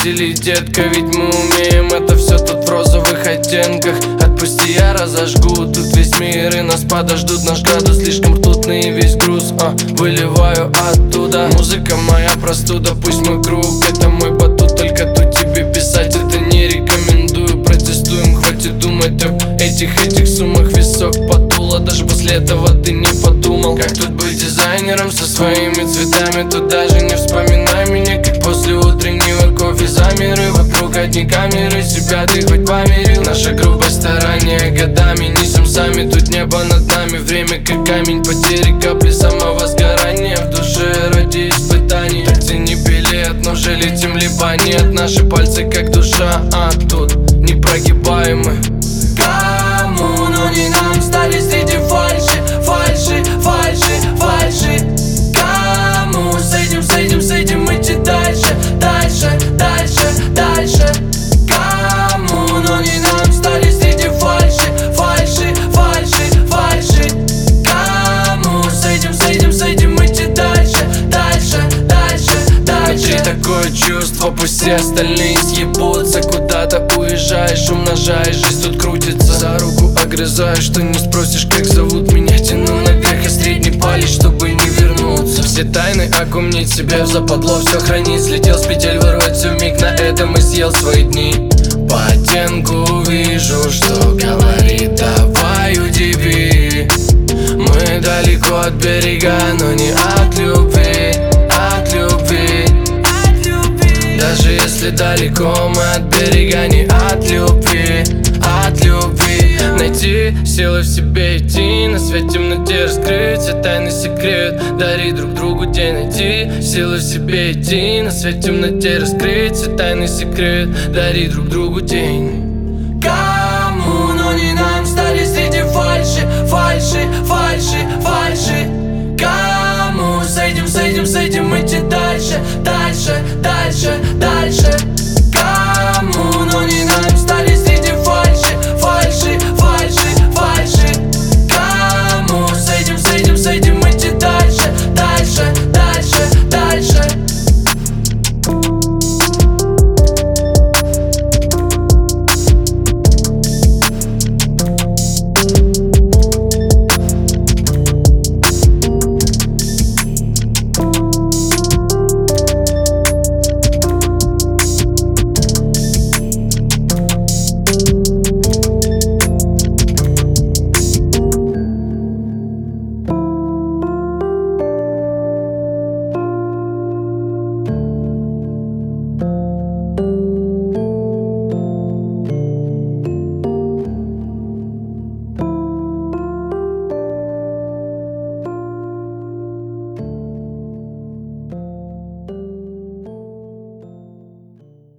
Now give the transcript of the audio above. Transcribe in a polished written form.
весели, детка, ведь мы умеем это все тут в розовых оттенках. Отпусти, я разожгу тут весь мир, и нас подождут. Наш градус слишком ртутный, и весь груз выливаю оттуда. Музыка моя простуда, пусть мой круг это мой батут. Только тут тебе писать это не рекомендую. Протестуем, хватит думать об этих суммах. Висок подуло, даже после этого ты не подумал, как тут быть дизайнером со своими цветами. Тут даже не вспоминай меня, как после утреннего кофе замер. И вокруг одни камеры, себя ты хоть померил. Наша грубость старания годами несем сами. Тут небо над нами, время как камень потери, капли самого сгорания в душе ради испытаний. Так цени билет, но же летим либо нет. Наши пальцы как душа, а тут непрогибаемы. Кому, но не нам, стали среди фальши, фальши, фальши, фальши. Кому, с этим идти дальше, дальше, дальше, дальше. Кому, но не нам, стали среди фальши, фальши, фальши, фальши. Кому, с этим идти дальше, дальше, дальше, дальше. Внутри такое чувство, пусть все остальные съебутся. Куда-то уезжаешь, умножаешь, жизнь тут крутится. За руку огрызаешь, что не спросишь, как зовут меня. Тяну наверх и средний палец, чтобы не вернуться. Все тайны окунуть себя в западло, все хранить. Слетел с петель, вырваться вмиг, на этом и съел свои дни. По оттенку вижу, что говорит, давай удиви. Мы далеко от берега, но не от любви, от любви. Даже если далеко мы от берега, не от любви, от любви. Найти силы в себе идти, на свет темноте раскрыть все тайный секрет. Дари друг другу день, найти силы в себе идти, на свет темноте раскрыть все тайный секрет. Дари друг другу день.